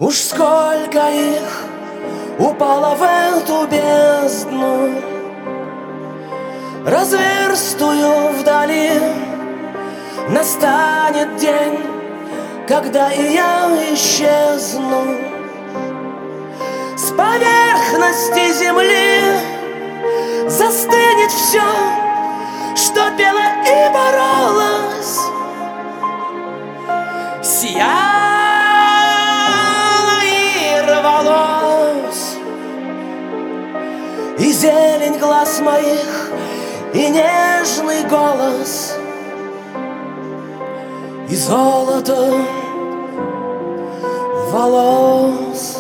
Уж сколько их упало в эту бездну, разверстую вдали. Настанет день, когда и я исчезну с поверхности земли. Застынет все, что пело и боролось, сияло и рвалось. И зелень глаз моих, и нежный голос, и золото волос.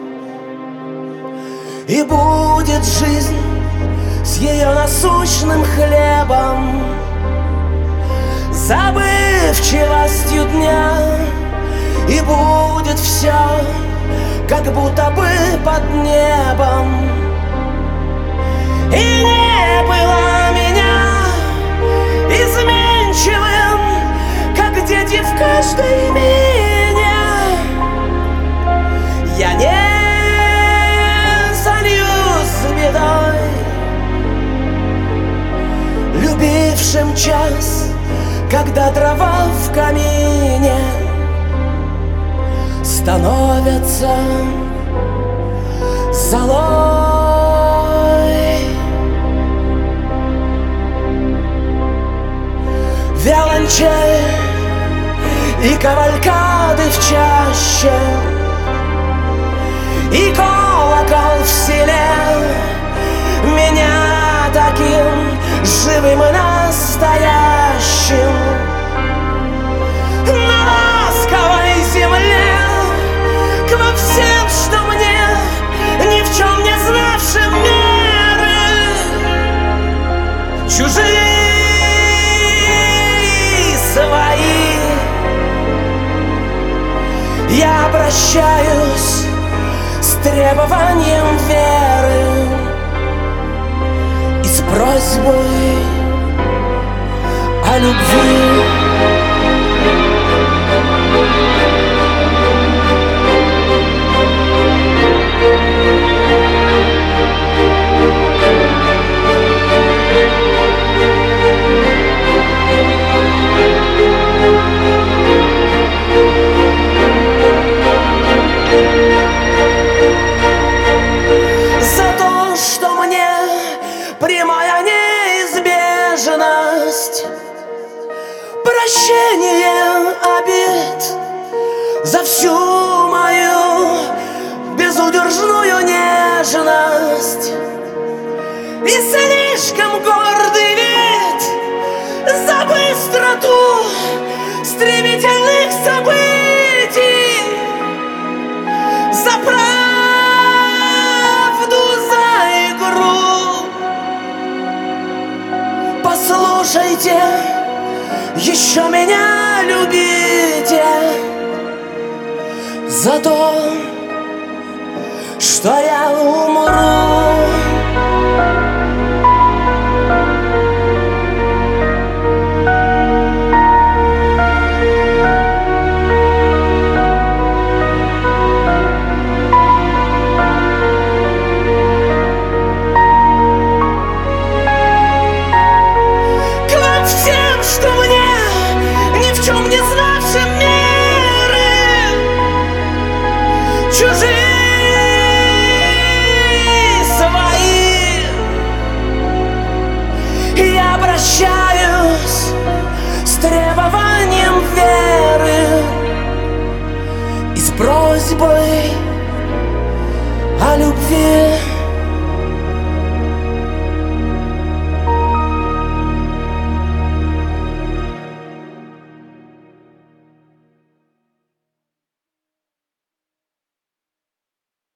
И будет жизнь с ее насущным хлебом, забывчивостью дня. И будет все, как будто бы под небом. И не было меня изменчивым, как дети в каждой меня. Я не зальюсь бедой, любившим час, когда дрова в камине становятся золой. Виолончель и кавалькады в чаще, и колокол в селе меня таким живым и настоящим на ласковой земле к во всем, что мне ни в чем не знавшим меры, чужие свои. Я обращаюсь с требованием веры и с просьбой о любви. Прямая неизбежность, прощение обид за всю мою безудержную нежность и слишком гордый вид за быстроту стремительных событий, за правду, за игру. Послушайте, еще меня любите за то, что я умру. Чужие свои. Я обращаюсь с требованием веры и с просьбой о любви.